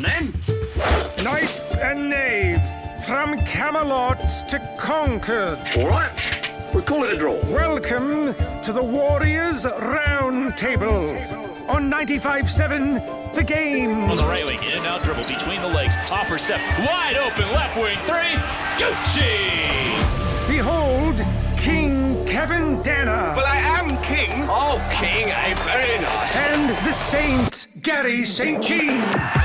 on then. Knights and knaves, from Camelot to Concord. All right, we'll call it a draw. Welcome to the Warriors Round Table on 95.7 The Game. On the right wing, in and out dribble between the legs, off her step, wide open left wing three, Gucci! Behold, King Kevin Danner. Well, I am king. Oh, king, I'm very nice. And the Saint, Gary St. Jean.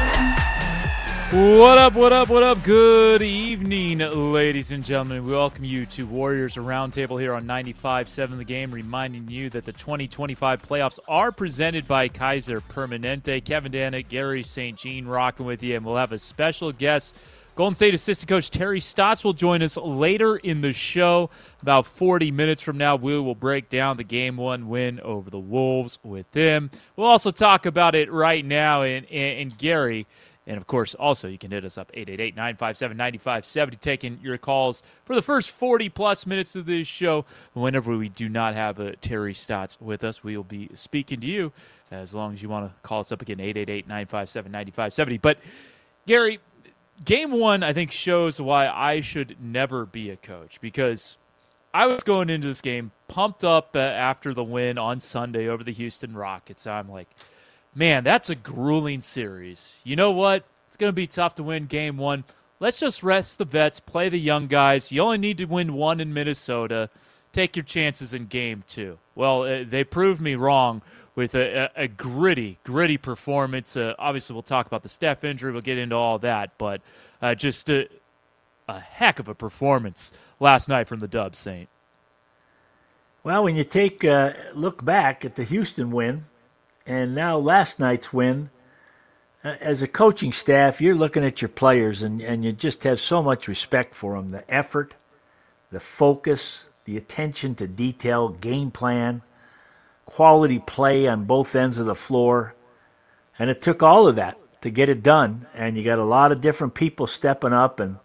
What up? Good evening, ladies and gentlemen. We welcome you to Warriors Roundtable here on 95.7 The Game, reminding you that the 2025 playoffs are presented by Kaiser Permanente. Kevin Dana, Gary St. Jean rocking with you, and we'll have a special guest. Golden State assistant coach Terry Stotts will join us later in the show. About 40 minutes from now, we will break down the Game 1 win over the Wolves with him. We'll also talk about it right now, and Gary. And, of course, also you can hit us up, 888-957-9570, taking your calls for the first 40-plus minutes of this show. Whenever we do not have Terry Stotts with us, we will be speaking to you as long as you want to call us up again, 888-957-9570. But, Gary, Game 1, I think, shows why I should never be a coach, because I was going into this game pumped up after the win on Sunday over the Houston Rockets. I'm like, man, that's a grueling series. You know what? It's going to be tough to win Game 1. Let's just rest the vets, play the young guys. You only need to win one in Minnesota. Take your chances in Game 2. Well, they proved me wrong with a gritty performance. Obviously, we'll talk about the Steph injury. We'll get into all that. But just a heck of a performance last night from the Dubs, Saint. Well, when you take a look back at the Houston win, and now last night's win, as a coaching staff, you're looking at your players and you just have so much respect for them. The effort, the focus, the attention to detail, game plan, quality play on both ends of the floor. And it took all of that to get it done. And you got a lot of different people stepping up. And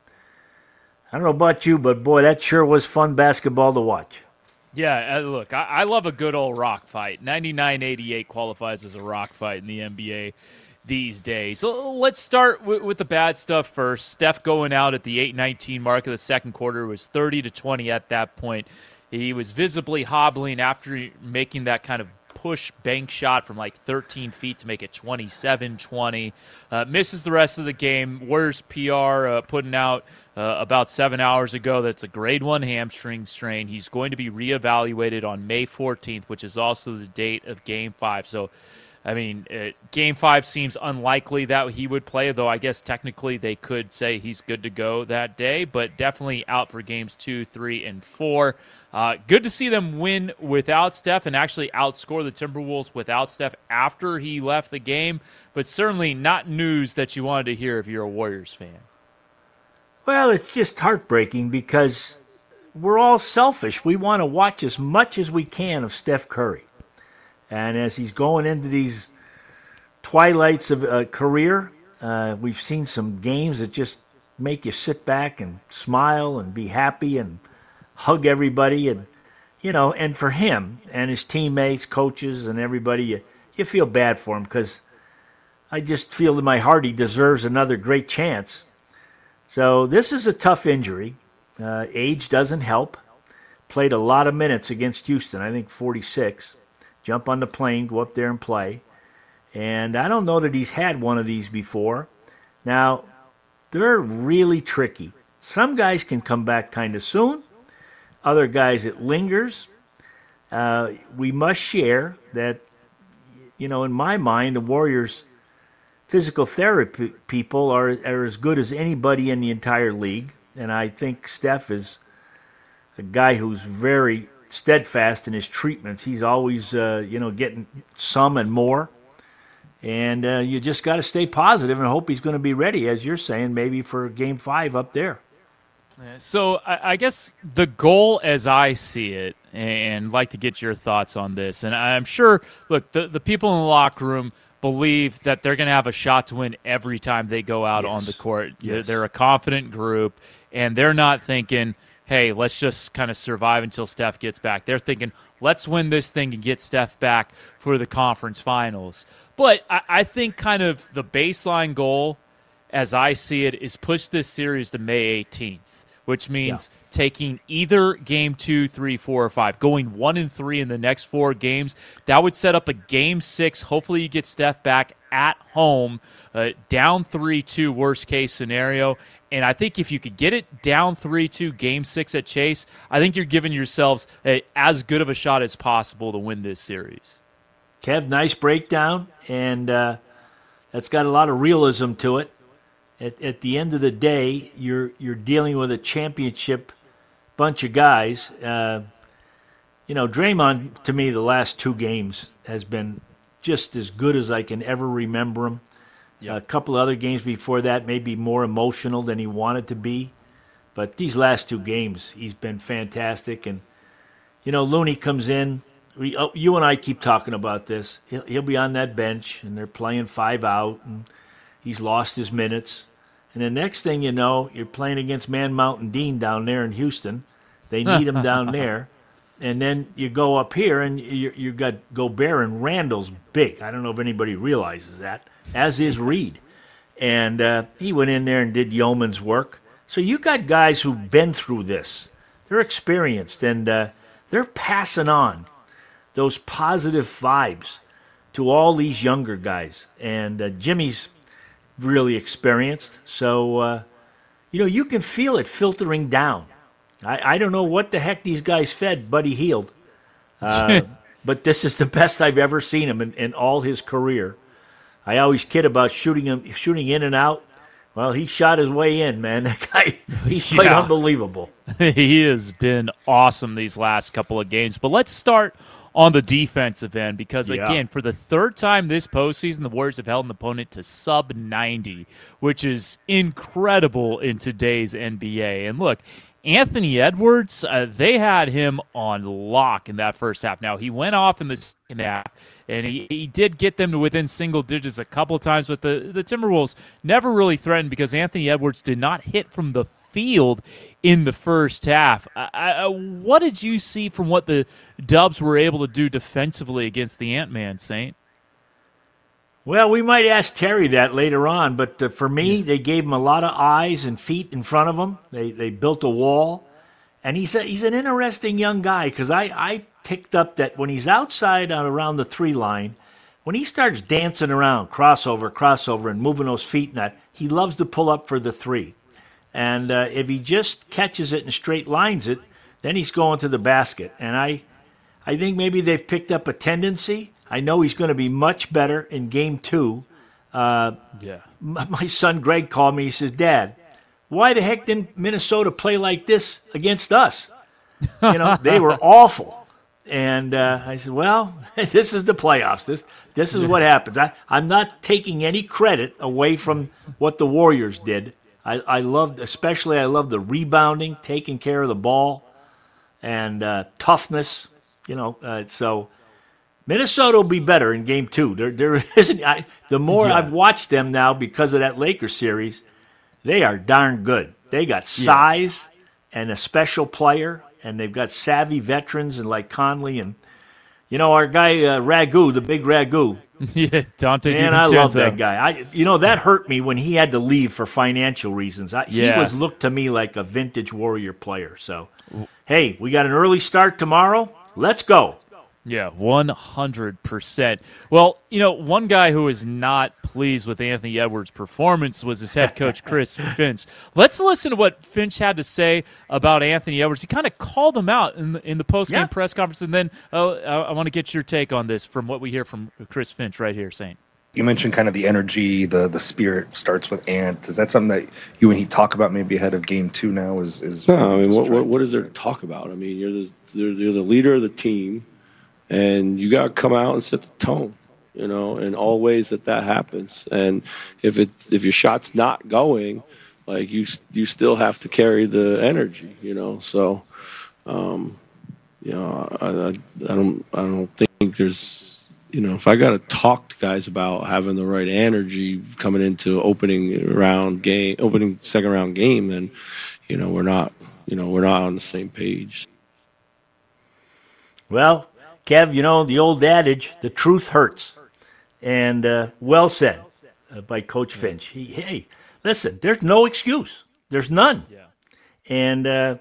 I don't know about you, but boy, that sure was fun basketball to watch. Yeah, look, I love a good old rock fight. 99-88 qualifies as a rock fight in the NBA these days. So let's start with the bad stuff first. Steph going out at the 8:19 mark of the second quarter was 30-20 at that point. He was visibly hobbling after making that kind of push bank shot from like 13 feet to make it 27-20. Misses the rest of the game. Warriors PR putting out about 7 hours ago that's a grade 1 hamstring strain. He's going to be reevaluated on May 14th, which is also the date of Game 5. So, I mean, Game 5 seems unlikely that he would play, though I guess technically they could say he's good to go that day, but definitely out for Games 2, 3, and 4. Good to see them win without Steph and actually outscore the Timberwolves without Steph after he left the game, but certainly not news that you wanted to hear if you're a Warriors fan. Well, it's just heartbreaking because we're all selfish. We want to watch as much as we can of Steph Curry. And as he's going into these twilights of a career, we've seen some games that just make you sit back and smile and be happy and hug everybody. And, you know, and for him and his teammates, coaches, and everybody, you feel bad for him because I just feel in my heart he deserves another great chance. So this is a tough injury. Age doesn't help. Played a lot of minutes against Houston, I think 46. Jump on the plane, go up there and play. And I don't know that he's had one of these before. Now, they're really tricky. Some guys can come back kind of soon. Other guys, it lingers. We must share that, you know, in my mind, the Warriors' physical therapy people are as good as anybody in the entire league. And I think Steph is a guy who's very steadfast in his treatments. He's always, getting some and more. And you just got to stay positive and hope he's going to be ready, as you're saying, maybe for Game 5 up there. So I guess the goal as I see it, and like to get your thoughts on this, and I'm sure, look, the people in the locker room believe that they're going to have a shot to win every time they go out on the court. Yes. They're a confident group, and they're not thinking, hey, let's just kind of survive until Steph gets back. They're thinking, let's win this thing and get Steph back for the conference finals. But I think kind of the baseline goal as I see it, is push this series to May 18th, which means taking either game 2, 3, 4, or 5, going 1-3 in the next 4 games. That would set up a game 6. Hopefully you get Steph back at home, down 3-2 worst case scenario. And I think if you could get it down 3-2 game 6 at Chase, I think you're giving yourselves as good of a shot as possible to win this series. Kev, nice breakdown, and that's got a lot of realism to it. At the end of the day, you're dealing with a championship bunch of guys. Draymond, to me, the last 2 games has been just as good as I can ever remember him. Yep. A couple of other games before that may be more emotional than he wanted to be. But these last 2 games, he's been fantastic. And, Looney comes in. You and I keep talking about this. He'll be on that bench, and they're playing 5 out, and he's lost his minutes. And the next thing you know, you're playing against Man Mountain Dean down there in Houston. They need him down there. And then you go up here, and you got Gobert, and Randall's big. I don't know if anybody realizes that, as is Reed. And he went in there and did yeoman's work. So you got guys who've been through this. They're experienced, and they're passing on those positive vibes to all these younger guys. And Jimmy's really experienced. So, you can feel it filtering down. I don't know what the heck these guys fed Buddy Hield, but this is the best I've ever seen him in all his career. I always kid about shooting in and out. Well, he shot his way in, man. That guy, he's played unbelievable. He has been awesome these last couple of games. But let's start on the defensive end because, again, for the 3rd time this postseason, the Warriors have held an opponent to sub 90, which is incredible in today's NBA. And look, Anthony Edwards, they had him on lock in that first half. Now, he went off in the second half, and he did get them to within single digits a couple of times, but the Timberwolves never really threatened because Anthony Edwards did not hit from the field in the first half. What did you see from what the Dubs were able to do defensively against the Ant-Man, Saint? Well, we might ask Terry that later on, but for me, they gave him a lot of eyes and feet in front of him. They built a wall, and he's an interesting young guy because I picked up that when he's outside around the 3 line, when he starts dancing around, crossover, and moving those feet and that, he loves to pull up for the 3. And if he just catches it and straight lines it, then he's going to the basket. And I think maybe they've picked up a tendency. I know he's going to be much better in game 2. My son Greg called me. He says, "Dad, why the heck didn't Minnesota play like this against us? They were awful." And I said, "Well, this is the playoffs. This is what happens." I'm not taking any credit away from what the Warriors did. I love the rebounding, taking care of the ball, and toughness. So Minnesota will be better in game 2. There isn't. The more I've watched them now because of that Lakers series, they are darn good. They got size and a special player, and they've got savvy veterans and like Conley and our guy Ragu, the big Ragu. Yeah, Dante DiVincenzo. Man, I love that guy. That hurt me when he had to leave for financial reasons. He was looked to me like a vintage Warrior player. So, hey, we got an early start tomorrow. Let's go. Yeah, 100%. Well, one guy who is not pleased with Anthony Edwards' performance was his head coach, Chris Finch. Let's listen to what Finch had to say about Anthony Edwards. He kind of called him out in the post-game press conference, and then I want to get your take on this from what we hear from Chris Finch right here, Saint. You mentioned kind of the energy, the spirit starts with Ant. Is that something that you and he talk about maybe ahead of game 2 now? No, I mean, what is there to talk about? I mean, you're the leader of the team. And you got to come out and set the tone, in all ways that happens. And if your shot's not going, like you still have to carry the energy, So, I don't think there's, if I got to talk to guys about having the right energy coming into opening second round game, then, we're not on the same page. Well, Kev, the old adage, the truth hurts. And well said by Coach Finch. listen, there's no excuse. There's none. Yeah. And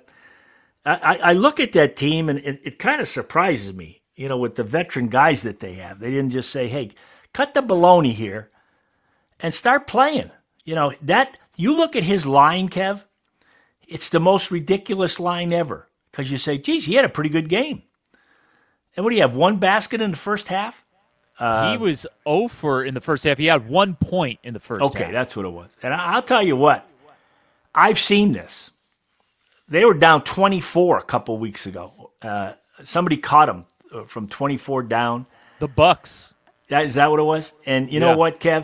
I look at that team, and it kind of surprises me, with the veteran guys that they have. They didn't just say, hey, cut the baloney here and start playing. That you look at his line, Kev, it's the most ridiculous line ever because you say, geez, he had a pretty good game. And what do you have, one basket in the first half? He was 0 for in the first half. He had 1 point in the first half. Okay, that's what it was. And I'll tell you what, I've seen this. They were down 24 a couple weeks ago. Somebody caught them from 24 down. The Bucks. Is that what it was? And you know what, Kev?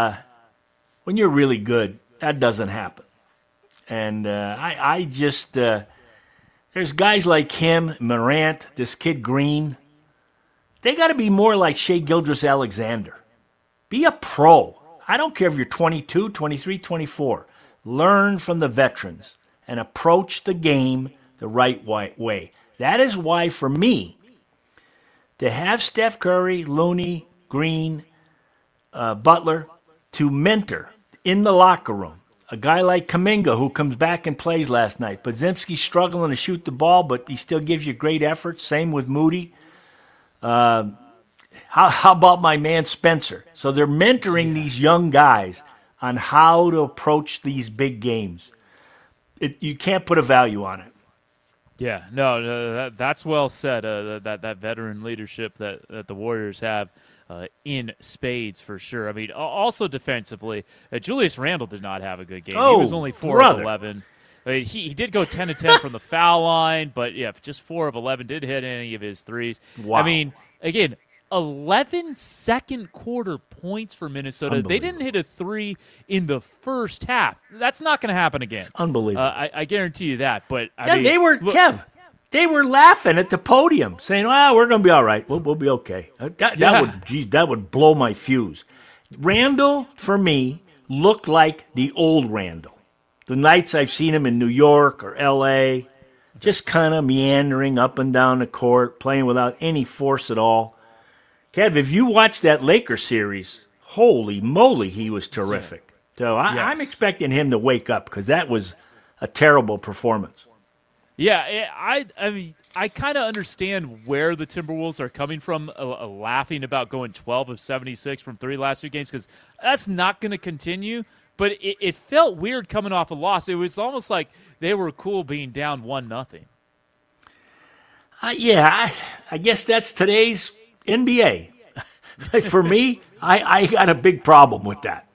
When you're really good, that doesn't happen. And I just there's guys like him, Morant, this kid Green. They got to be more like Shai Gilgeous-Alexander. Be a pro. I don't care if you're 22, 23, 24. Learn from the veterans and approach the game the right way. That is why, for me, to have Steph Curry, Looney, Green, Butler to mentor in the locker room, a guy like Kuminga who comes back and plays last night. Podziemski's struggling to shoot the ball, but he still gives you great effort. Same with Moody. How about my man Spencer? So they're mentoring these young guys on how to approach these big games. You can't put a value on it. Yeah, no, that's well said. That veteran leadership that the Warriors have in spades for sure. I mean, also defensively, Julius Randle did not have a good game. He was only 4 of 11. I mean, he did go 10 of 10 from the foul line, but just 4 of 11 did hit any of his threes. Wow. I mean, again, 11 second quarter points for Minnesota. They didn't hit a 3 in the first half. That's not going to happen again. It's unbelievable. I guarantee you that. But I mean, they were Kev. They were laughing at the podium, saying, "Well, we're going to be all right. We'll be okay." That would blow my fuse. Randall, for me, looked like the old Randall. The nights I've seen him in New York or L.A., just kind of meandering up and down the court, playing without any force at all. Kev, if you watch that Lakers series, holy moly, he was terrific. So I'm expecting him to wake up because that was a terrible performance. Yeah, I mean, I kind of understand where the Timberwolves are coming from, laughing about going 12 of 76 from 3 last 2 games because that's not going to continue. But it felt weird coming off a loss. It was almost like they were cool being down 1-0. I guess that's today's NBA. For me, I got a big problem with that.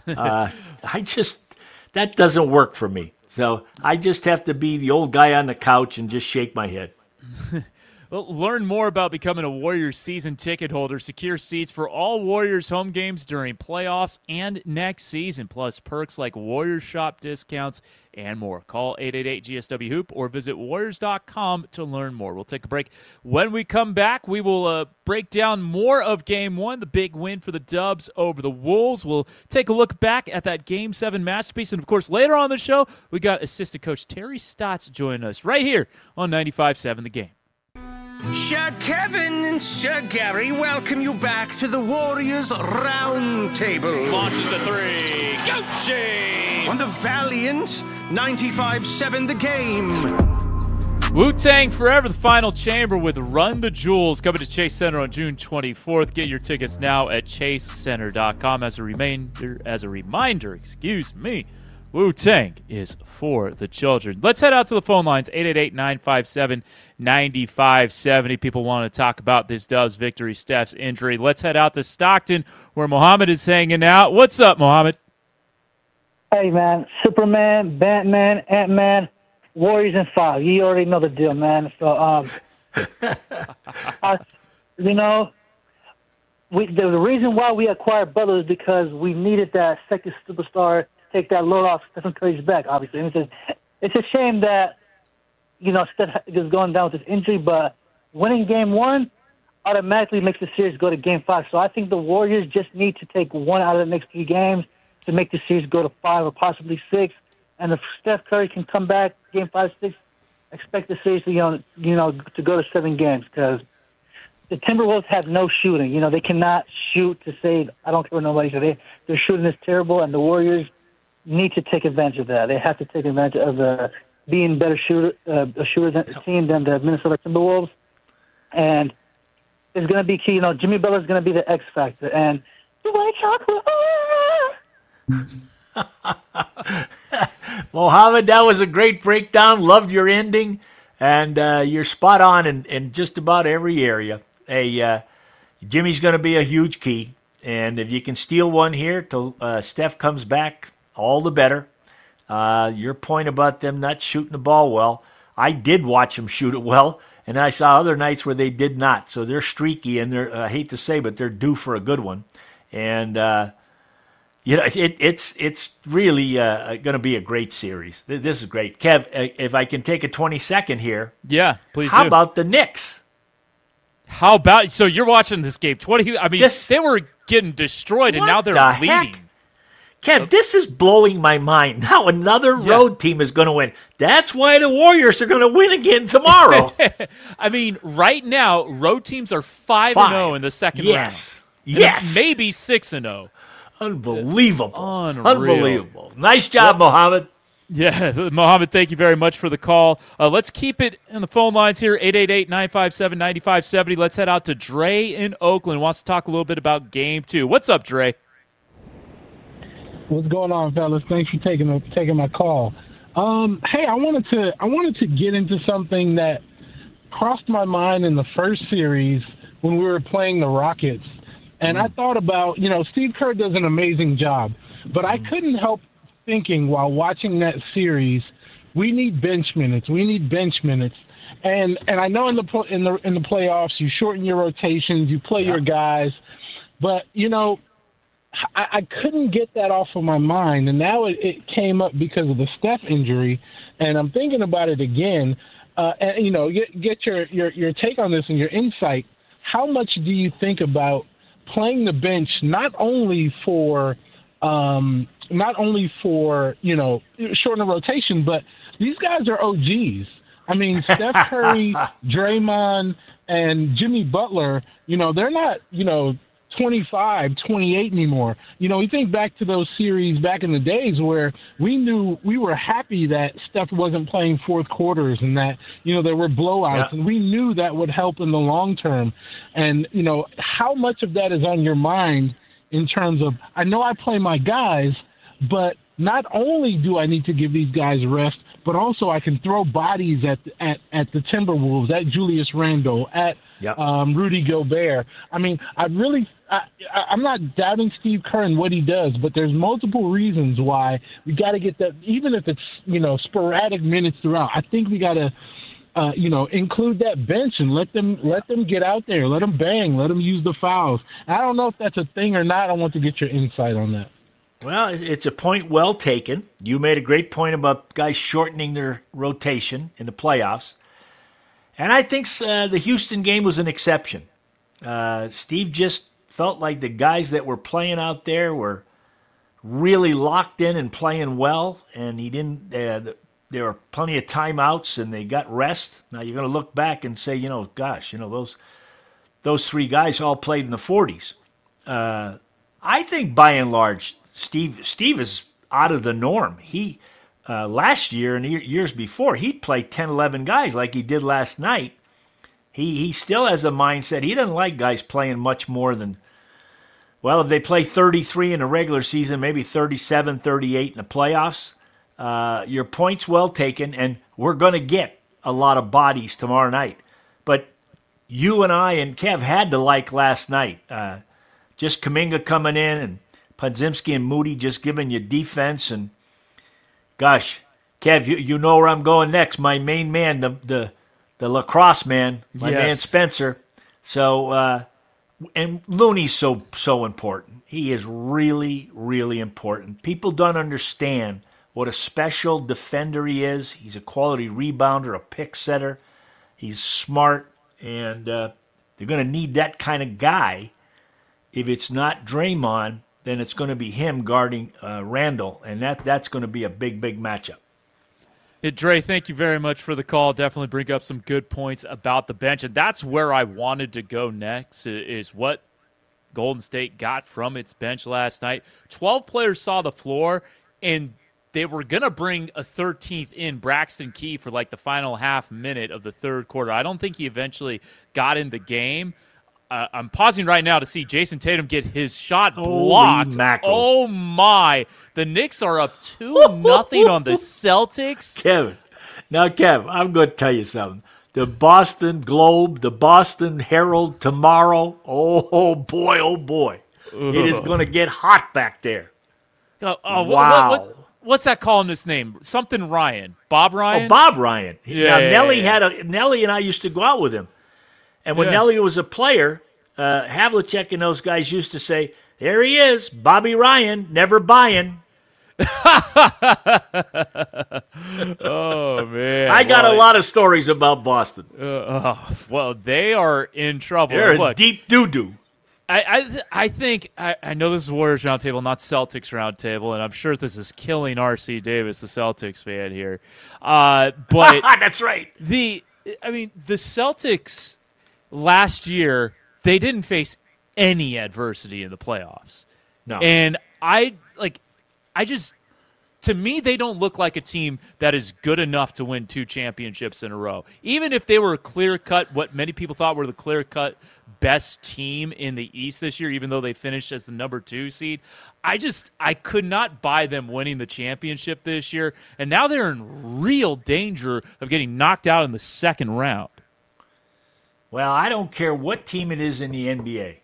That doesn't work for me. So I just have to be the old guy on the couch and just shake my head. Well, learn more about becoming a Warriors season ticket holder. Secure seats for all Warriors home games during playoffs and next season, plus perks like Warriors shop discounts and more. Call 888-GSW-HOOP or visit Warriors.com to learn more. We'll take a break. When we come back, we will break down more of Game 1, the big win for the Dubs over the Wolves. We'll take a look back at that Game 7 masterpiece. And, of course, later on in the show, we got assistant coach Terry Stotts joining us right here on 95.7 The Game. Sir Kevin and Sir Gary welcome you back to the Warriors Round Table. Launches a 3. Gucci! On the valiant 95.7 The Game. Wu-Tang Forever, the final chamber with Run the Jewels coming to Chase Center on June 24th. Get your tickets now at chasecenter.com. As a reminder, Wu-Tang is for the children. Let's head out to the phone lines, 888-957-9570. People want to talk about this Dubs victory, Steph's injury. Let's head out to Stockton, where Mohammed is hanging out. What's up, Mohammed? Hey, man. Superman, Batman, Ant-Man, Warriors in 5. You already know the deal, man. So, the reason why we acquired Butler is because we needed that second superstar, take that load off Stephen Curry's back, obviously. And it's a shame that, Steph is going down with this injury, but winning Game 1 automatically makes the series go to Game 5. So I think the Warriors just need to take 1 out of the next 3 games to make the series go to 5 or possibly 6. And if Steph Curry can come back Game 5, 6, expect the series to, to go to 7 games because the Timberwolves have no shooting. They cannot shoot to save. I don't care what nobody says. Their shooting is terrible, and the Warriors need to take advantage of that. They have to take advantage of being better team than the Minnesota Timberwolves, and it's going to be key. Jimmy Butler is going to be the X factor, and white chocolate. Mohammed, that was a great breakdown. Loved your ending, and you're spot on in just about every area. Hey, Jimmy's going to be a huge key, and if you can steal one here till Steph comes back, all the better. Your point about them not shooting the ball well, I did watch them shoot it well, and I saw other nights where they did not. So they're streaky, and I hate to say, but they're due for a good one. And it's really going to be a great series. This is great, Kev. If I can take a 20-second here, yeah, please. How about the Knicks? How about so you're watching this game? They were getting destroyed, and now they're leading. Heck? Kev, this is blowing my mind. Now another road team is going to win. That's why the Warriors are going to win again tomorrow. Right now, road teams are 5-0 in the second round. Yes. Maybe 6-0. Unbelievable. Unreal. Nice job, Mohammed. Yeah, Mohammed, thank you very much for the call. Let's keep it in the phone lines here, 888-957-9570. Let's head out to Dre in Oakland. Wants to talk a little bit about Game 2. What's up, Dre? What's going on, fellas? Thanks for taking my call. Hey, I wanted to get into something that crossed my mind in the first series when we were playing the Rockets. And I thought about, Steve Kerr does an amazing job, but I couldn't help thinking while watching that series, we need bench minutes. And I know in the playoffs you shorten your rotations, you play your guys, but I couldn't get that off of my mind, and now it came up because of the Steph injury, and I'm thinking about it again. And get your take on this and your insight. How much do you think about playing the bench not only for shorten the rotation, but these guys are OGs. I mean, Steph Curry, Draymond, and Jimmy Butler, they're not, 25, 28 anymore. We think back to those series back in the days where we were happy that Steph wasn't playing fourth quarters and that, there were blowouts, and we knew that would help in the long term. And, how much of that is on your mind in terms of, I know I play my guys, but not only do I need to give these guys rest, but also I can throw bodies at the Timberwolves, at Julius Randle, at Rudy Gobert. I mean, I'm not doubting Steve Kerr and what he does, but there's multiple reasons why we got to get that, even if it's, sporadic minutes throughout. I think we got to, include that bench and let them get out there, let them bang, let them use the fouls. I don't know if that's a thing or not. I want to get your insight on that. Well, it's a point well taken. You made a great point about guys shortening their rotation in the playoffs. And I think the Houston game was an exception. Steve just felt like the guys that were playing out there were really locked in and playing well, and he didn't. There were plenty of timeouts, and they got rest. Now you're going to look back and say, those three guys all played in the 40s. I think by and large, Steve is out of the norm. He last year and years before, he'd play 10, 11 guys like he did last night. He still has a mindset. He doesn't like guys playing much more than, if they play 33 in the regular season, maybe 37, 38 in the playoffs. Your point's well taken, and we're going to get a lot of bodies tomorrow night. But you and I and Kev had to like last night. Just Kuminga coming in and Podziemski and Moody just giving you defense. And, gosh, Kev, you know where I'm going next. My main man, the lacrosse man, my man Spencer. So, and Looney's so important. He is really, really important. People don't understand what a special defender he is. He's a quality rebounder, a pick setter. He's smart, and they're going to need that kind of guy. If it's not Draymond, then it's going to be him guarding Randall, and that's going to be a big, big matchup. Hey, Dre, thank you very much for the call. Definitely bring up some good points about the bench, and that's where I wanted to go next, is what Golden State got from its bench last night. 12 players saw the floor, and they were going to bring a 13th in, Braxton Key, for like the final half minute of the third quarter. I don't think he eventually got in the game. I'm pausing right now to see Jason Tatum get his shot blocked. Oh, my. The Knicks are up 2-0 on the Celtics. Kev, I'm going to tell you something. The Boston Globe, the Boston Herald tomorrow, oh boy. It is going to get hot back there. Wow. What's that columnist's name? Something Ryan. Bob Ryan? Oh, Bob Ryan. Yeah, Nelly and I used to go out with him. And when Nelly was a player, Havlicek and those guys used to say, there he is, Bobby Ryan, never buying. Oh, man. I got a lot of stories about Boston. Well, they are in trouble. They're in deep doo-doo. I think I know this is Warriors Roundtable, not Celtics Roundtable, and I'm sure this is killing R.C. Davis, the Celtics fan here. But that's right. The Celtics last year, they didn't face any adversity in the playoffs. No. And to me, they don't look like a team that is good enough to win 2 championships in a row. Even if they were clear-cut, what many people thought were the clear-cut best team in the East this year, even though they finished as the number 2 seed, I could not buy them winning the championship this year. And now they're in real danger of getting knocked out in the second round. Well, I don't care what team it is in the NBA.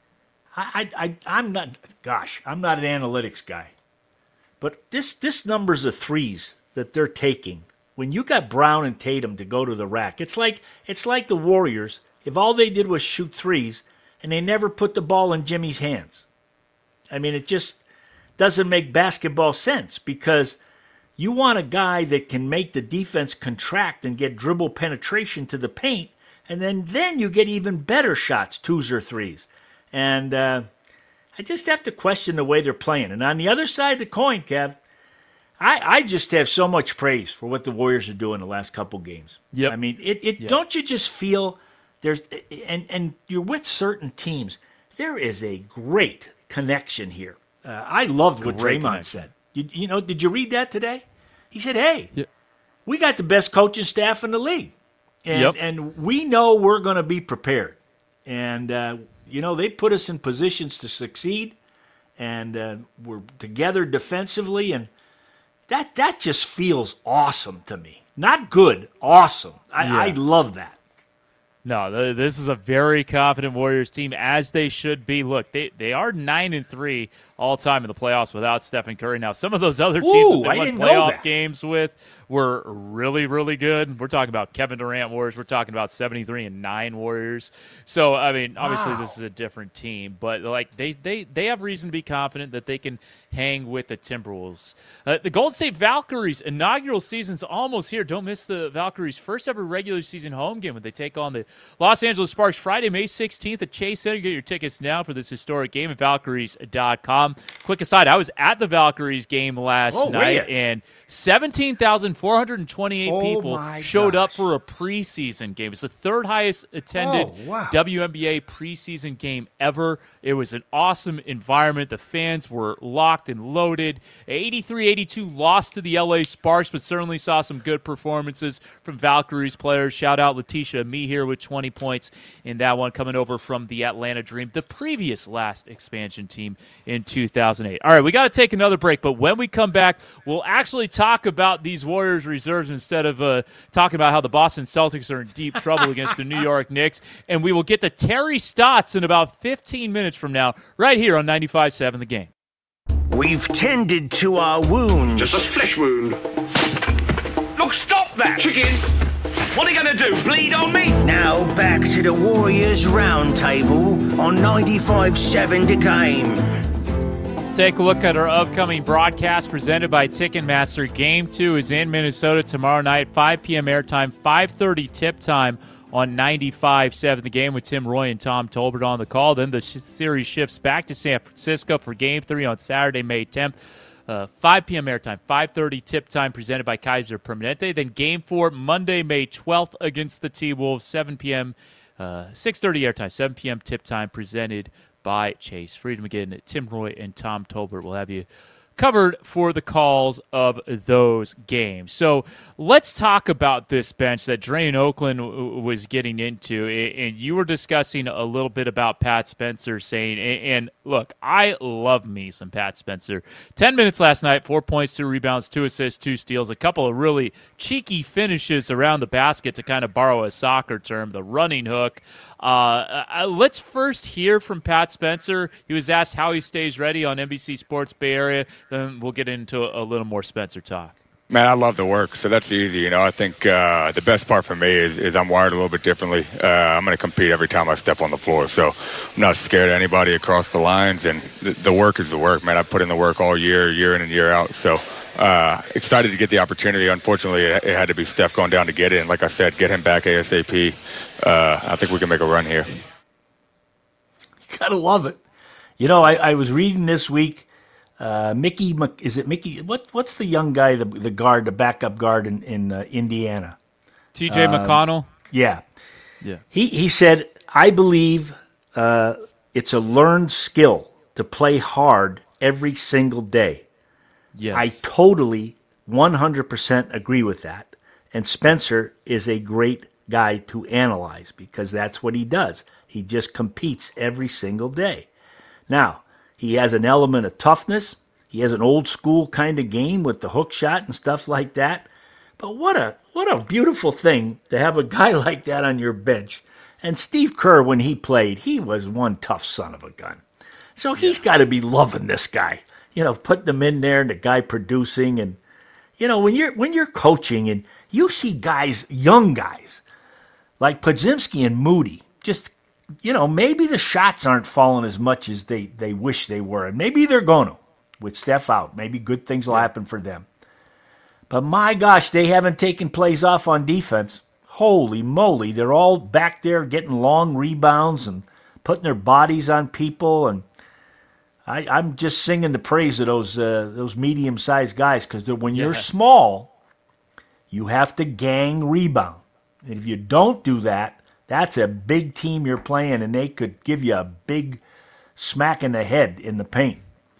I'm not an analytics guy. But this numbers of threes that they're taking, when you got Brown and Tatum to go to the rack, it's like the Warriors if all they did was shoot threes and they never put the ball in Jimmy's hands. I mean, it just doesn't make basketball sense because you want a guy that can make the defense contract and get dribble penetration to the paint, and then you get even better shots, 2s or 3s. And I just have to question the way they're playing. And on the other side of the coin, Kev, I just have so much praise for what the Warriors are doing the last couple games. Yep. I mean, don't you just feel there's and you're with certain teams. There is a great connection here. I loved what Draymond said. You know, did you read that today? He said, "Hey, we got the best coaching staff in the league, and we know we're going to be prepared." And they put us in positions to succeed, and we're together defensively, and that just feels awesome to me. Not good, awesome. I love that. No, this is a very confident Warriors team, as they should be. Look, they are 9-3 all time in the playoffs without Stephen Curry. Now, some of those other teams that they won playoff games with were really, really good. We're talking about Kevin Durant Warriors. We're talking about 73-9 Warriors. So, I mean, obviously this is a different team, but they have reason to be confident that they can hang with the Timberwolves. The Golden State Valkyries inaugural season's almost here. Don't miss the Valkyries' first ever regular season home game when they take on the Los Angeles Sparks Friday, May 16th at Chase Center. Get your tickets now for this historic game at Valkyries.com. Quick aside, I was at the Valkyries game last night, and 17,428 people showed up for a preseason game. It's the third highest attended WNBA preseason game ever. It was an awesome environment. The fans were locked and loaded. 83-82 lost to the LA Sparks, but certainly saw some good performances from Valkyries players. Shout out Letitia Me here with 20 points in that one, coming over from the Atlanta Dream, the previous last expansion team in 2008. All right, we got to take another break, but when we come back, we'll actually talk about these Warriors reserves instead of talking about how the Boston Celtics are in deep trouble against the New York Knicks, and we will get to Terry Stotts in about 15 minutes from now, right here on 95.7 The Game. We've tended to our wounds. Just a flesh wound. Look, stop that! Chicken! What are you going to do, bleed on me? Now back to the Warriors Roundtable on 95.7 The Game. Let's take a look at our upcoming broadcast presented by Ticketmaster. Game 2 is in Minnesota tomorrow night, 5 p.m. airtime, 5:30 tip time on 95.7 The Game with Tim Roy and Tom Tolbert on the call. Then the series shifts back to San Francisco for Game 3 on Saturday, May 10th. 5 p.m. airtime, 5:30 tip time presented by Kaiser Permanente. Then Game 4, Monday, May 12th against the T-Wolves, 7 p.m., 6:30 airtime, 7 p.m. tip time presented by Chase Freedom. Again, Tim Roy and Tom Tolbert will have you covered for the calls of those games. So let's talk about this bench that Drain Oakland was getting into. And you were discussing a little bit about Pat Spencer saying, and look, I love me some Pat Spencer. 10 minutes last night, 4 points, 2 rebounds, 2 assists, 2 steals, a couple of really cheeky finishes around the basket, to kind of borrow a soccer term, the running hook. Let's first hear from Pat Spencer. He was asked how he stays ready on NBC Sports Bay Area. Then we'll get into a little more Spencer talk. Man, I love the work, so that's easy. I think the best part for me is I'm wired a little bit differently. I'm going to compete every time I step on the floor, so I'm not scared of anybody across the lines, and the work is the work, man. I put in the work all year in and year out, so excited to get the opportunity. Unfortunately, it had to be Steph going down to get it, and like I said, get him back ASAP. I think we can make a run here. You got to love it. I was reading this week, Mickey, is it Mickey? What's the young guy, the guard, the backup guard in Indiana? TJ McConnell? Yeah. He said, I believe it's a learned skill to play hard every single day. Yes. I totally 100% agree with that. And Spencer is a great guy to analyze because that's what he does. He just competes every single day. Now, he has an element of toughness. He has an old school kind of game with the hook shot and stuff like that. But what a beautiful thing to have a guy like that on your bench. And Steve Kerr, when he played, he was one tough son of a gun. So he's got to be loving this guy. Putting him in there and the guy producing. And, when you're coaching and you see guys, young guys, like Podziemski and Moody, just, maybe the shots aren't falling as much as they wish they were. And maybe they're going to, with Steph out. Maybe good things will happen for them. But my gosh, they haven't taken plays off on defense. Holy moly, they're all back there getting long rebounds and putting their bodies on people. And I'm just singing the praise of those medium-sized guys because when you're small, you have to gang rebound. And if you don't do that, that's a big team you're playing, and they could give you a big smack in the head in the paint.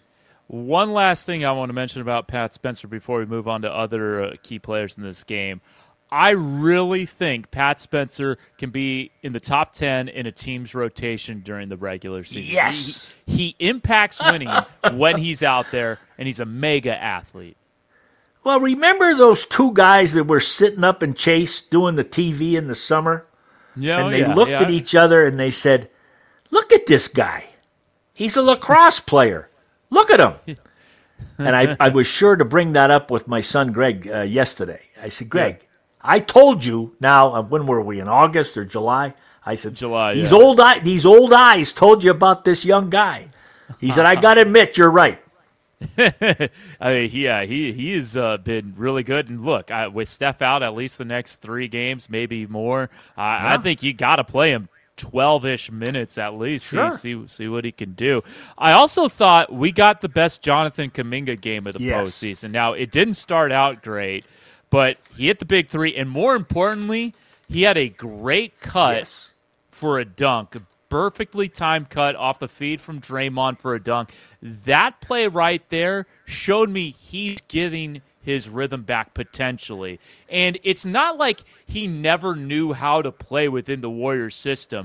One last thing I want to mention about Pat Spencer before we move on to other key players in this game. I really think Pat Spencer can be in the top 10 in a team's rotation during the regular season. Yes. He impacts winning when he's out there, and he's a mega athlete. Well, remember those two guys that were sitting up in Chase doing the TV in the summer? Yeah, and they looked at each other and they said, look at this guy. He's a lacrosse player. Look at him. And I was sure to bring that up with my son Greg yesterday. I said, Greg, I told you now, when were we, in August or July? I said, July. These old eyes told you about this young guy. He said, I got to admit, you're right. I mean, he has been really good. And look, with Steph out at least the next 3 games, maybe more, I think you got to play him 12-ish minutes at least. Sure. See what he can do. I also thought we got the best Jonathan Kuminga game of the postseason. Now, it didn't start out great, but he hit the big 3, and more importantly, he had a great cut for a dunk. Perfectly timed cut off the feed from Draymond for a dunk. That play right there showed me he's getting his rhythm back potentially. And it's not like he never knew how to play within the Warriors system.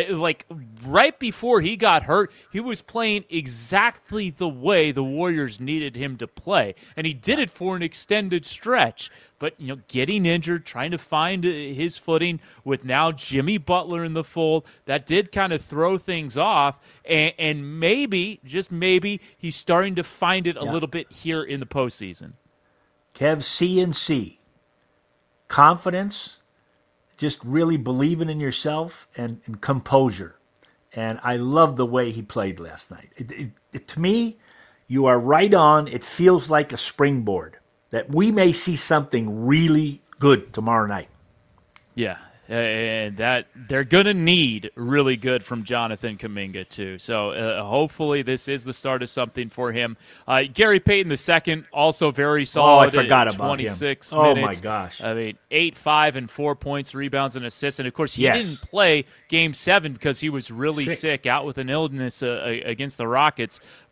Right before he got hurt, he was playing exactly the way the Warriors needed him to play. And he did it for an extended stretch. But, getting injured, trying to find his footing with now Jimmy Butler in the fold, that did kind of throw things off. And maybe, just maybe, he's starting to find it a little bit here in the postseason. Kev, C&C. Confidence, just really believing in yourself, and composure. And I love the way he played last night. To me, you are right on. It feels like a springboard that we may see something really good tomorrow night. Yeah, and that they're going to need really good from Jonathan Kuminga too. So hopefully this is the start of something for him. Gary Payton II, also very solid. I forgot about 26 him. minutes. Oh, my gosh. I mean, 8, 5, and 4 points, rebounds, and assists. And, of course, he didn't play Game 7 because he was really sick, out with an illness against the Rockets. But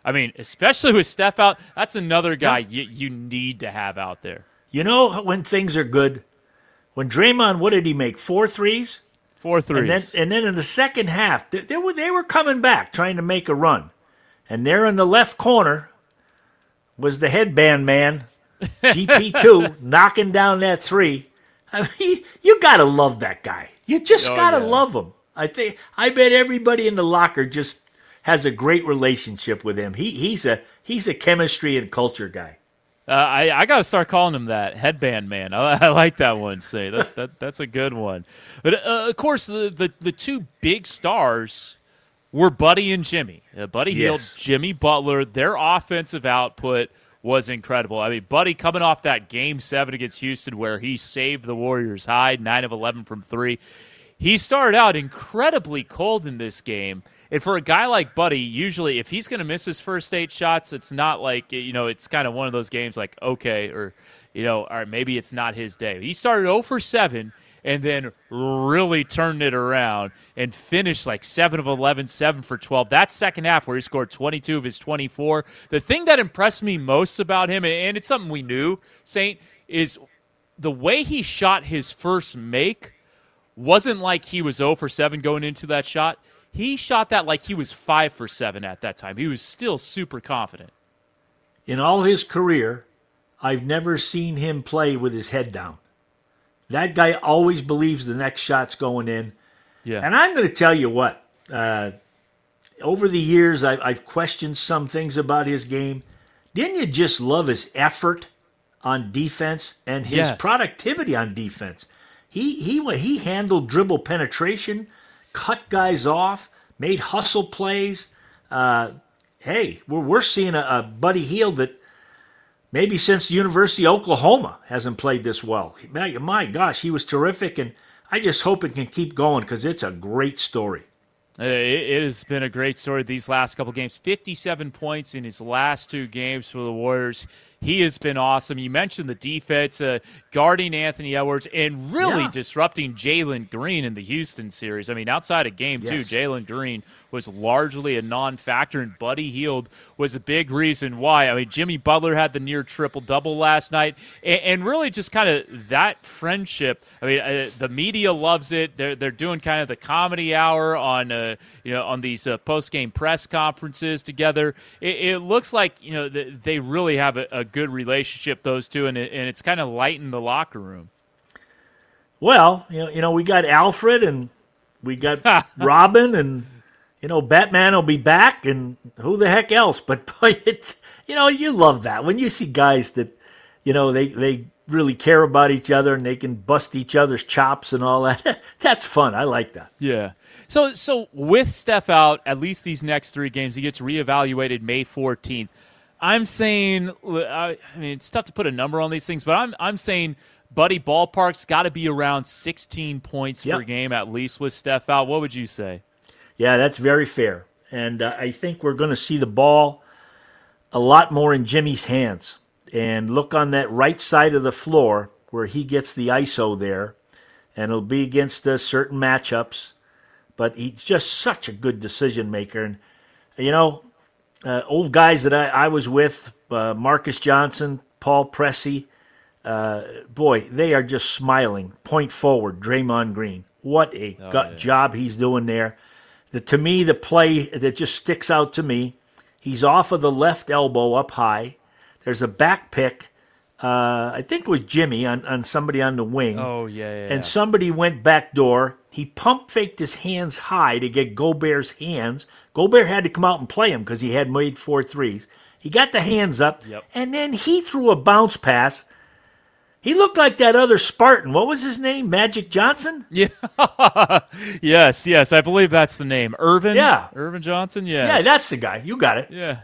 I mean, especially with Steph out, that's another guy you need to have out there. You know when things are good? When Draymond, what did he make, 4 threes? 4 threes. And then in the second half, they were coming back, trying to make a run. And there in the left corner was the headband man, GP2, knocking down that 3. I mean, you got to love that guy. You just got to love him. I bet everybody in the locker just has a great relationship with him. He's a chemistry and culture guy. I got to start calling him that, headband man. I like that one. Say that's a good one. But of course, the two big stars were Buddy and Jimmy. Buddy Hield, Jimmy Butler. Their offensive output was incredible. I mean, Buddy coming off that Game 7 against Houston where he saved the Warriors high, 9 of 11 from 3. He started out incredibly cold in this game. And for a guy like Buddy, usually if he's going to miss his first 8 shots, it's not like, it's kind of one of those games like, okay, or maybe it's not his day. He started 0 for 7 and then really turned it around and finished like 7 of 11, 7 for 12. That second half where he scored 22 of his 24. The thing that impressed me most about him, and it's something we knew, Saint, is the way he shot his first make wasn't like he was 0 for 7 going into that shot. He shot that like he was 5 for 7 at that time. He was still super confident. In all his career, I've never seen him play with his head down. That guy always believes the next shot's going in. Yeah. And I'm going to tell you what. Over the years, I've questioned some things about his game. Didn't you just love his effort on defense and his productivity on defense? He handled dribble penetration, cut guys off, made hustle plays. Hey, we're seeing a Buddy Hield that maybe since the University of Oklahoma hasn't played this well. My gosh, he was terrific, and I just hope it can keep going because it's a great story. It has been a great story these last couple games. 57 points in his last 2 games for the Warriors. He has been awesome. You mentioned the defense, guarding Anthony Edwards, and really disrupting Jalen Green in the Houston series. I mean, outside of Game 2, Jalen Green was largely a non-factor, and Buddy Hield was a big reason why. I mean, Jimmy Butler had the near triple-double last night, and really just kind of that friendship. I mean, the media loves it. They're doing kind of the comedy hour on on these post-game press conferences together. It looks like they really have a good relationship, those two, and it's kind of lightened the locker room. Well, we got Alfred and we got Robin and. Batman will be back, and who the heck else? But, boy, you love that. When you see guys that, they really care about each other and they can bust each other's chops and all that, that's fun. I like that. Yeah. So with Steph out, at least these next 3 games, he gets reevaluated May 14th. I'm saying, I mean, it's tough to put a number on these things, but I'm saying Buddy ballpark's got to be around 16 points per game at least with Steph out. What would you say? Yeah, that's very fair. And I think we're going to see the ball a lot more in Jimmy's hands. And look on that right side of the floor where he gets the ISO there. And it'll be against certain matchups. But he's just such a good decision maker. And, old guys that I was with, Marcus Johnson, Paul Pressey, boy, they are just smiling. Point forward, Draymond Green. What a job he's doing there. To me, the play that just sticks out to me, he's off of the left elbow up high. There's a back pick. I think it was Jimmy on somebody on the wing. Oh, yeah. And somebody went back door. He pump faked his hands high to get Gobert's hands. Gobert had to come out and play him because he had made 4 threes. He got the hands up, and then he threw a bounce pass. He looked like that other Spartan. What was his name? Magic Johnson? Yeah. yes. I believe that's the name. Irvin? Yeah. Irvin Johnson? Yes. Yeah, that's the guy. You got it. Yeah.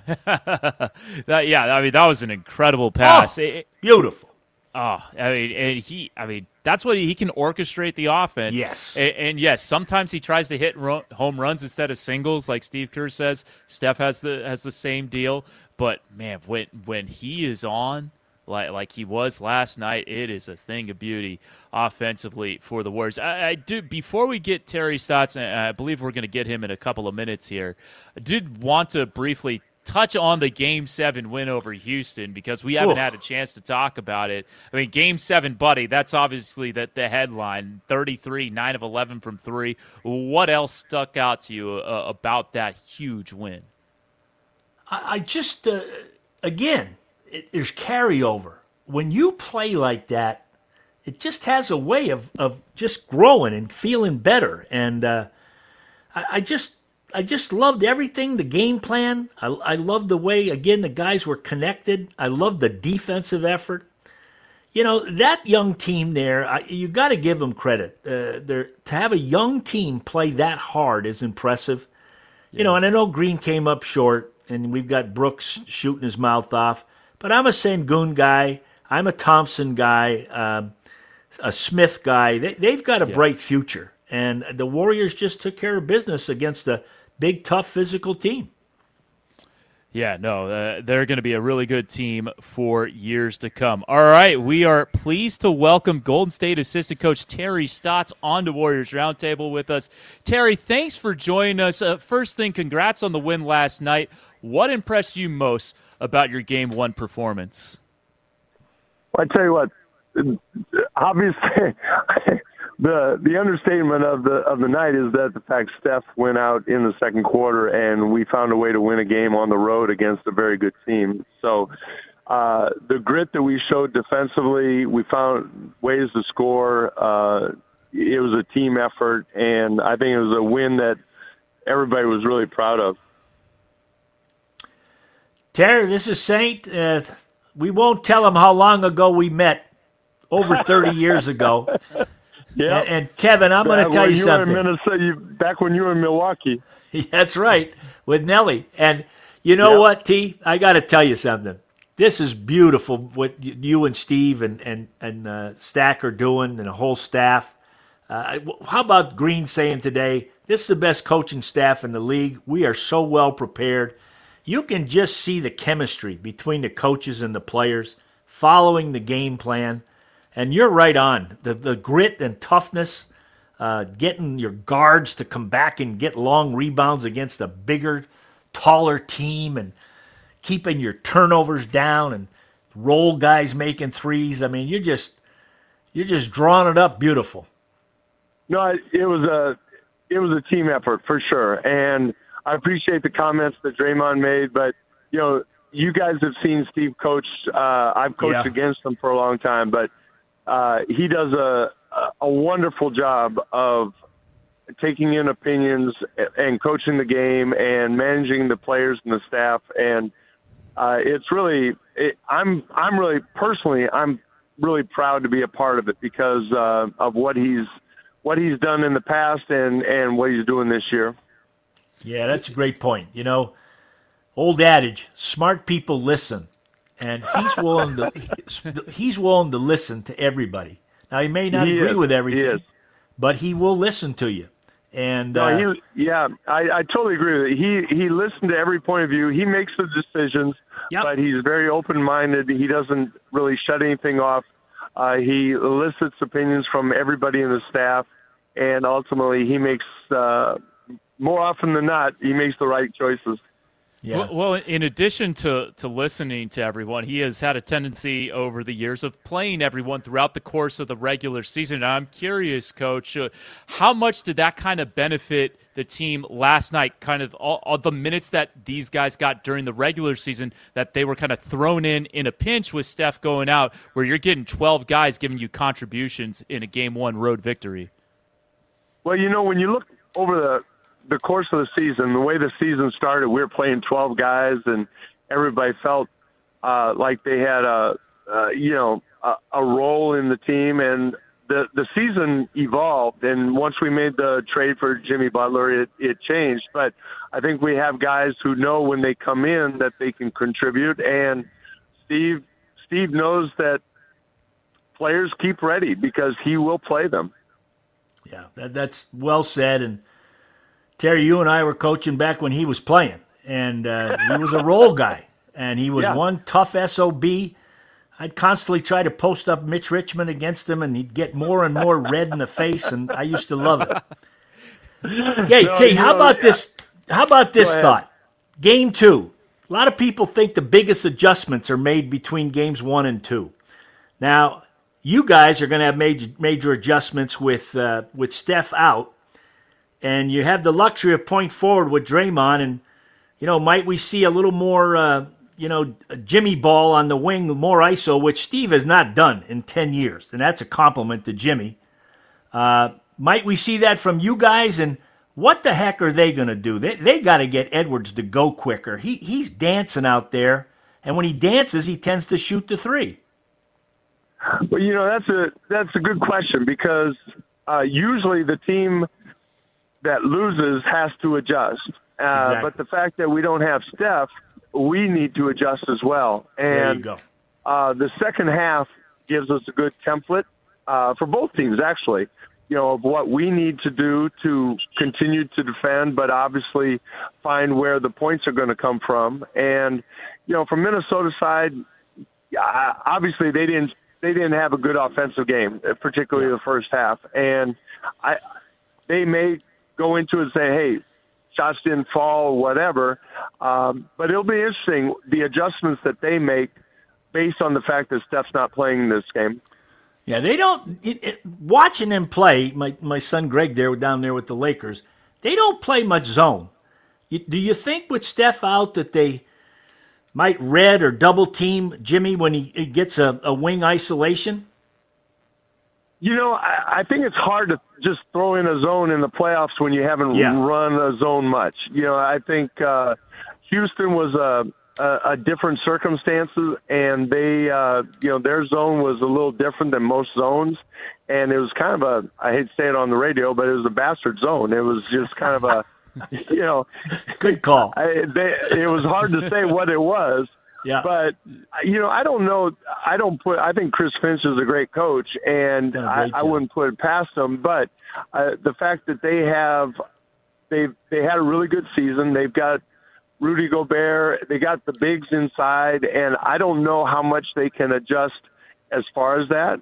That was an incredible pass. Beautiful. That's what he can orchestrate the offense. Yes. And yes, sometimes he tries to hit home runs instead of singles, like Steve Kerr says. Steph has the same deal. But, man, when he is on, like he was last night, it is a thing of beauty offensively for the Warriors. I do, before we get Terry's thoughts, and I believe we're going to get him in a couple of minutes here, I did want to briefly touch on the Game 7 win over Houston because we haven't had a chance to talk about it. I mean, Game 7, buddy, that's obviously the headline, 33, 9 of 11 from 3. What else stuck out to you about that huge win? I just, again, there's carryover. When you play like that, it just has a way of just growing and feeling better. And I just loved everything, the game plan. I loved the way, again, the guys were connected. I loved the defensive effort. You know, that young team there, you got to give them credit. To have a young team play that hard is impressive. Yeah. You know, and I know Green came up short, and we've got Brooks shooting his mouth off. But I'm a Sengun guy. I'm a Thompson guy, a Smith guy. They've got a bright future. And the Warriors just took care of business against a big, tough, physical team. Yeah, no, they're going to be a really good team for years to come. All right, we are pleased to welcome Golden State assistant coach Terry Stotts onto Warriors Roundtable with us. Terry, thanks for joining us. First thing, congrats on the win last night. What impressed you most about your Game 1 performance? Well, I tell you what, obviously, the understatement of the night is that the fact Steph went out in the second quarter and we found a way to win a game on the road against a very good team. So the grit that we showed defensively, we found ways to score. It was a team effort, and I think it was a win that everybody was really proud of. Terry, this is Saint. We won't tell them how long ago we met, over 30 years ago. Yeah. And Kevin, I'm going to tell you something. Back when you were in Milwaukee. That's right, with Nelly. And you know what, T? I got to tell you something. This is beautiful what you and Steve and Stack are doing and the whole staff. How about Green saying today, this is the best coaching staff in the league. We are so well prepared. You can just see the chemistry between the coaches and the players following the game plan. And you're right on. The grit and toughness, getting your guards to come back and get long rebounds against a bigger, taller team and keeping your turnovers down and roll guys making threes. I mean, you're just drawing it up beautiful. No, it was a team effort for sure. And I appreciate the comments that Draymond made, but, you know, you guys have seen Steve coach. I've coached against him for a long time, but he does a wonderful job of taking in opinions and coaching the game and managing the players and the staff. And it's really, I'm really proud to be a part of it because of what he's done in the past and what he's doing this year. Yeah, that's a great point. You know, old adage, smart people listen. And he's willing to listen to everybody. Now he may not agree with everything, but he will listen to you. And I totally agree with it. He listened to every point of view. He makes the decisions, but he's very open-minded. He doesn't really shut anything off. He elicits opinions from everybody in the staff, and ultimately he makes more often than not he makes the right choices. Yeah. Well, in addition to listening to everyone, he has had a tendency over the years of playing everyone throughout the course of the regular season. And I'm curious, Coach, how much did that kind of benefit the team last night, kind of all the minutes that these guys got during the regular season that they were kind of thrown in a pinch with Steph going out, where you're getting 12 guys giving you contributions in a Game 1 road victory? Well, you know, when you look over the course of the season, the way the season started, we were playing 12 guys, and everybody felt like they had a role in the team. And the season evolved, and once we made the trade for Jimmy Butler, it changed. But I think we have guys who know when they come in that they can contribute, and Steve knows that players keep ready because he will play them. Yeah, that's well said. And Terry, you and I were coaching back when he was playing, and he was a role guy, and he was one tough SOB. I'd constantly try to post up Mitch Richmond against him, and he'd get more and more red in the face, and I used to love it. Hey, T, how about this thought? Game 2, A lot of people think the biggest adjustments are made between games 1 and 2. Now, you guys are going to have major adjustments with Steph out, and you have the luxury of point forward with Draymond. And might we see a little more, Jimmy ball on the wing, more ISO, which Steve has not done in 10 years, and that's a compliment to Jimmy. Might we see that from you guys? And what the heck are they going to do? They got to get Edwards to go quicker. He's dancing out there, and when he dances, he tends to shoot the three. Well, that's a good question, because usually the team that loses has to adjust. Exactly. But the fact that we don't have Steph, we need to adjust as well. And there you go. The second half gives us a good template for both teams, actually, of what we need to do to continue to defend, but obviously find where the points are going to come from. And, from Minnesota side, obviously they didn't have a good offensive game, particularly the first half. And they may go into it and say, hey, shots didn't fall, whatever. But it'll be interesting, the adjustments that they make based on the fact that Steph's not playing this game. Yeah, they don't. Watching them play, my son Greg down there with the Lakers, they don't play much zone. Do you think with Steph out that they might red or double team Jimmy when he gets a wing isolation? I think it's hard to just throw in a zone in the playoffs when you haven't run a zone much. I think Houston was a different circumstances, and they, their zone was a little different than most zones, and it was kind of I hate to say it on the radio, but it was a bastard zone. It was just kind of a, good call. It was hard to say what it was. Yeah. But, I don't know. I think Chris Finch is a great coach, and I wouldn't put it past him. But the fact that they had a really good season, they've got Rudy Gobert, they got the bigs inside, and I don't know how much they can adjust as far as that.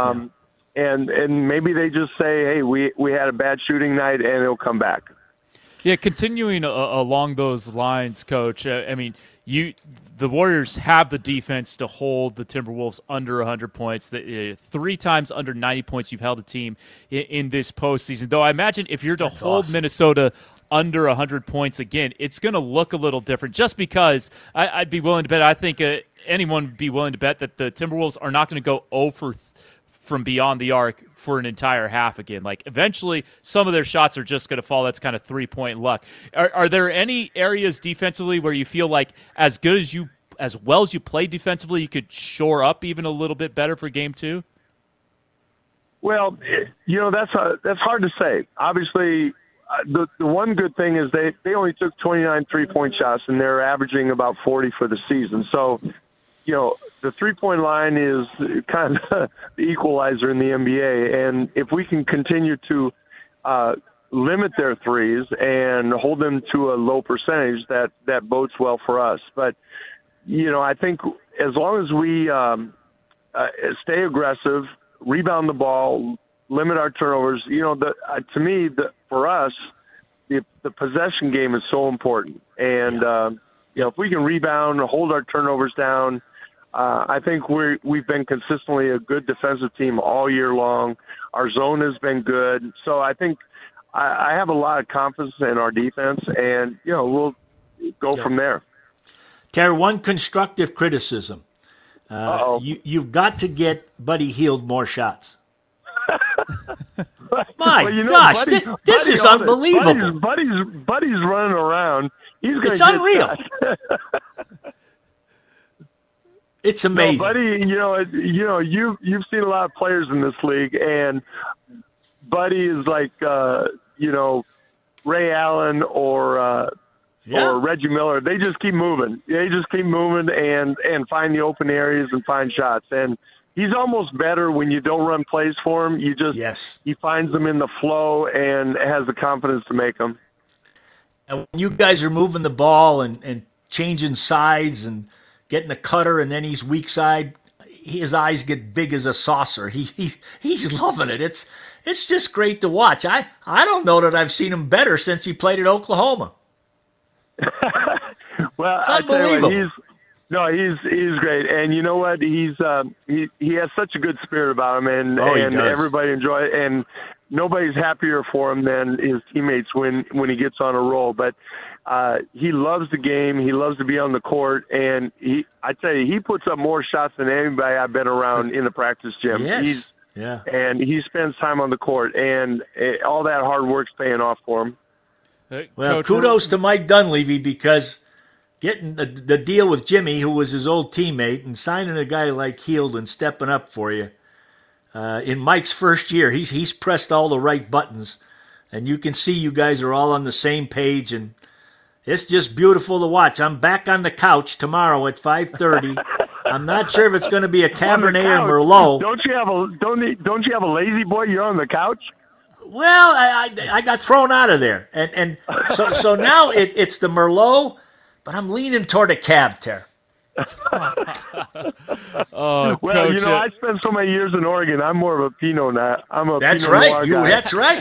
And maybe they just say, hey, we had a bad shooting night, and it'll come back. Yeah, continuing along those lines, Coach, the Warriors have the defense to hold the Timberwolves under 100 points. 3 times under 90 points you've held a team in this postseason. Though I imagine if you're to hold awesome. Minnesota under 100 points again, it's going to look a little different just because I'd be willing to bet, I think anyone would be willing to bet that the Timberwolves are not going to go 0 from beyond the arc for an entire half again. Like, eventually, some of their shots are just going to fall. That's kind of 3-point luck. Are there any areas defensively where you feel like as well as you play defensively, you could shore up even a little bit better for Game 2? Well, that's hard to say. Obviously, the one good thing is they only took 29 3-point shots, and they're averaging about 40 for the season. So, the 3-point line is kind of the equalizer in the NBA. And if we can continue to limit their threes and hold them to a low percentage, that bodes well for us. But, I think as long as we stay aggressive, rebound the ball, limit our turnovers, to me, for us, the possession game is so important. And, if we can rebound, hold our turnovers down, I think we've been consistently a good defensive team all year long. Our zone has been good. So I think I have a lot of confidence in our defense, and, we'll go from there. Terry, one constructive criticism. You've got to get Buddy Hield more shots. My gosh, Buddy, this is unbelievable. Buddy's running around. It's unreal. It's amazing. No, Buddy, you've seen a lot of players in this league, and Buddy is like, Ray Allen or Reggie Miller. They just keep moving. They just keep moving and find the open areas and find shots. And he's almost better when you don't run plays for him. He finds them in the flow and has the confidence to make them. And when you guys are moving the ball and changing sides and getting the cutter, and then he's weak side, his eyes get big as a saucer. He's loving it. It's just great to watch. I don't know that I've seen him better since he played at Oklahoma. Well, It's I tell you unbelievable. what, he's great, and you know what? He has such a good spirit about him, and he does. everybody enjoy it, and nobody's happier for him than his teammates when he gets on a roll. But he loves the game. He loves to be on the court, and I tell you, he puts up more shots than anybody I've been around in the practice gym. Yes. And he spends time on the court, and all that hard work's paying off for him. Well, Coach, kudos to Mike Dunleavy because getting the deal with Jimmy, who was his old teammate, and signing a guy like Hield and stepping up for you. In Mike's first year, he's pressed all the right buttons, and you can see you guys are all on the same page, and it's just beautiful to watch. I'm back on the couch tomorrow at 5:30. I'm not sure if it's going to be a Cabernet or Merlot. Don't you have a lazy boy? You're on the couch. Well, I got thrown out of there, and so now it's the Merlot, but I'm leaning toward a Cab, Ter. Well, Coach, I spent so many years in Oregon. I'm more of a Pinot now. I'm a That's Pinot Noir right. guy. That's right.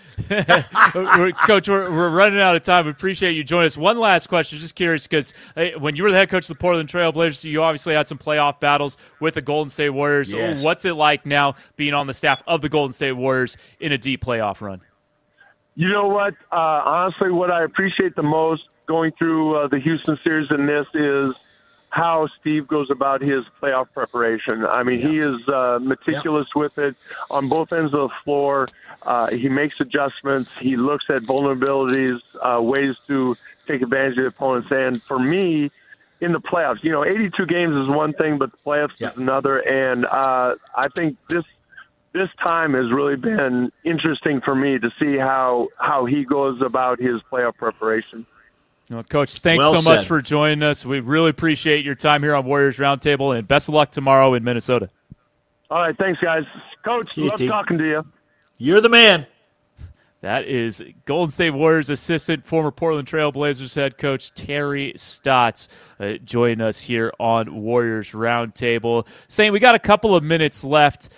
Coach, we're running out of time. We appreciate you joining us. One last question, just curious, because when you were the head coach of the Portland Trail Blazers, you obviously had some playoff battles with the Golden State Warriors. Yes. What's it like now being on the staff of the Golden State Warriors in a deep playoff run? You know what? Honestly, what I appreciate the most going through the Houston series in this is how Steve goes about his playoff preparation. I mean, he is meticulous with it on both ends of the floor. He makes adjustments. He looks at vulnerabilities, ways to take advantage of the opponents. And for me, in the playoffs, 82 games is one thing, but the playoffs is another. And I think this time has really been interesting for me to see how he goes about his playoff preparation. Well, Coach, thanks so much for joining us. We really appreciate your time here on Warriors Roundtable, and best of luck tomorrow in Minnesota. All right, thanks, guys. Coach, love talking to you. You're the man. That is Golden State Warriors assistant, former Portland Trail Blazers head coach Terry Stotts joining us here on Warriors Roundtable. Saying we got a couple of minutes left.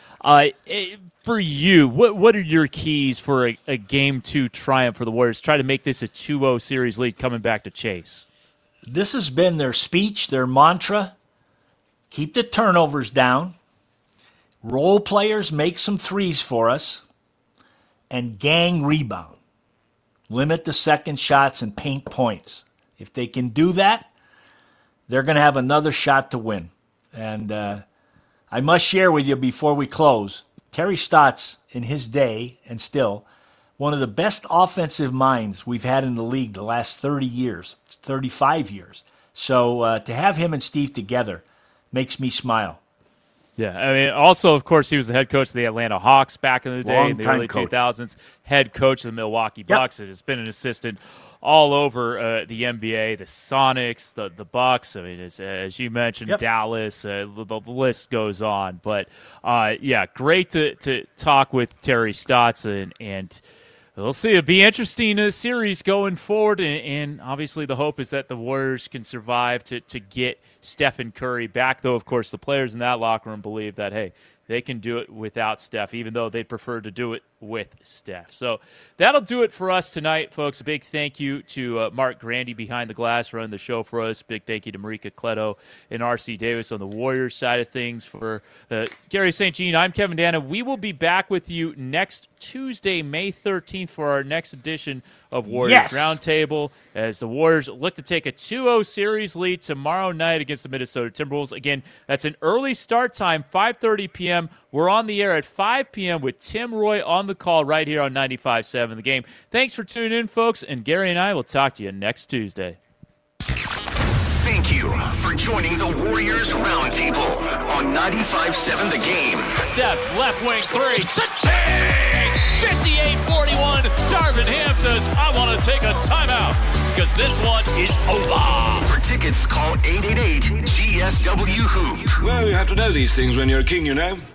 For you, what are your keys for a Game 2 triumph for the Warriors? Try to make this a 2-0 series lead coming back to Chase. This has been their speech, their mantra. Keep the turnovers down. Role players make some threes for us. And gang rebound. Limit the second shots and paint points. If they can do that, they're going to have another shot to win. And I must share with you before we close, Terry Stotts, in his day, and still, one of the best offensive minds we've had in the league the last 30 years, 35 years. So to have him and Steve together makes me smile. Yeah, I mean, also, of course, he was the head coach of the Atlanta Hawks back in the day, in the early 2000s, head coach of the Milwaukee Bucks, and has been an assistant all over the NBA, the Sonics, the Bucks. I mean, as you mentioned, Dallas, the list goes on. But, great to talk with Terry Stotts, and we'll see. It'll be interesting series going forward, and obviously the hope is that the Warriors can survive to get Stephen Curry back, though, of course, the players in that locker room believe that, hey, they can do it without Steph, even though they'd prefer to do it with Steph. So that'll do it for us tonight, folks. A big thank you to Mark Grandy behind the glass running the show for us. Big thank you to Marika Cleto and R.C. Davis on the Warriors side of things. For Gary St. Jean, I'm Kevin Dana. We will be back with you next Tuesday, May 13th, for our next edition of Warriors Roundtable, as the Warriors look to take a 2-0 series lead tomorrow night against the Minnesota Timberwolves. Again, that's an early start time, 5:30 p.m. We're on the air at 5 p.m. with Tim Roy on the call right here on 95.7 The Game. Thanks for tuning in, folks, and Gary and I will talk to you next Tuesday. Thank you for joining the Warriors Roundtable on 95.7 The Game. Step, left wing three. Cha-ching! 58-41. Darvin Ham says, I want to take a timeout because this one is over. For tickets, call 888-GSW-HOOP. Well, you have to know these things when you're a king, you know.